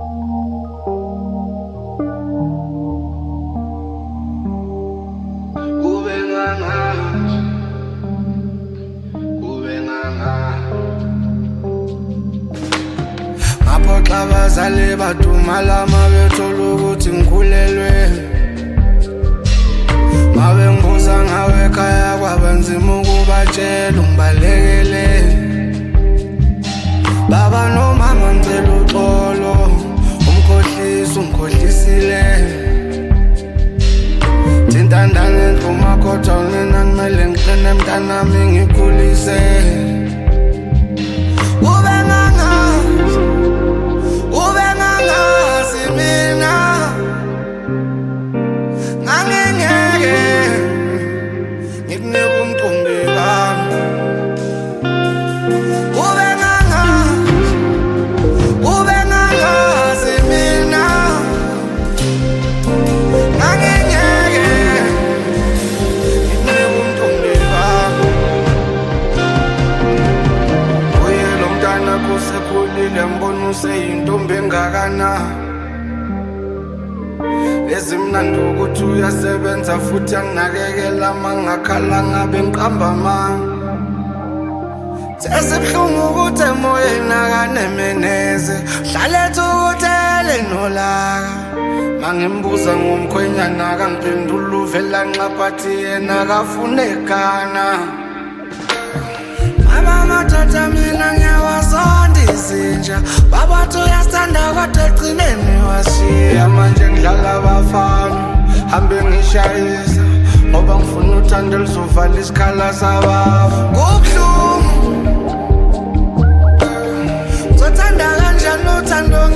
Ngaphoxa abazali badumala mabethola ukuthi ngikhulelwe. Mabe ngibuza ngawe ekhaya kwabanzima ukubatshela ungibalekele. Baba nomama ngicela uxolo, umkhohlisi ungikhohlisile. Thintandane nhluma kodwa mina kumele ngiqine mntanami ngikhulise. Ube ngangazi mina ngangingeke ngikunike umcimbi wami. Ube ngangazi mina ngangingeke ngikunike umcimbi wami. Uye lo mntana kusekhulile mbona useyintombi engakana. Ezimnandi ukuthi uyasebenza futhi anginakekela mangakhala ngabe ngiqamba amanga. Sesibhlungu ukuthi emoyeni akanemeneze, hlalethu ukuthele nolaka. Mangimbuza ngomkhwenyana akangiphendula uvela nxaphathi yena akafune ekhana. Mama mathatha mina ngiyawazonda izinja, babathi uyasithanda kodwa egcineni washiya. Manje ngidlala abafana hambe ngishayisa ngoba ngifuna uthando lizovala isikhala sababa. Kubuhlungu ngizothanda kanjani uthando